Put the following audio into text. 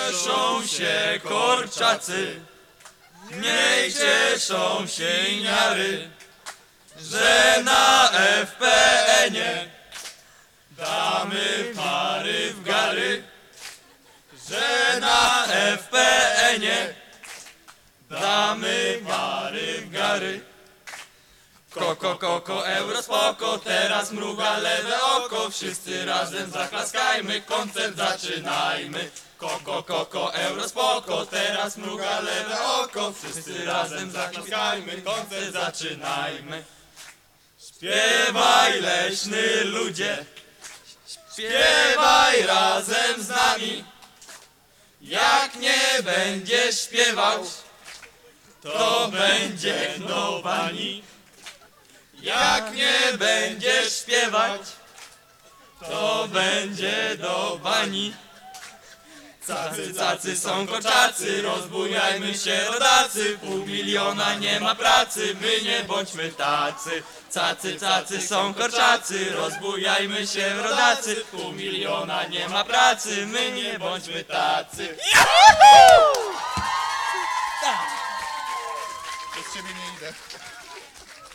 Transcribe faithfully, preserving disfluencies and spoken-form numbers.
cieszą się korczacy, mniej cieszą świniary, że na F P N-ie damy pary w gary, że na F P N-ie damy pary w gary. Koko, koko, euro spoko, teraz mruga lewe oko, wszyscy razem zaklaskajmy, koncert zaczynajmy. Koko, koko, euro spoko, teraz mruga lewe oko, wszyscy razem zaklaskajmy, koncert zaczynajmy. Śpiewaj, leśny ludzie, śpiewaj razem z nami. Jak nie będziesz śpiewał, to będzie do bani. Jak nie będziesz śpiewać, to będzie do bani. Cacy, cacy są korczacy, rozbujajmy się rodacy, pół miliona nie ma pracy, my nie bądźmy tacy. Cacy, cacy są korczacy, rozbujajmy się rodacy, pół miliona nie ma pracy, my nie bądźmy tacy. Bez ciebie nie idę.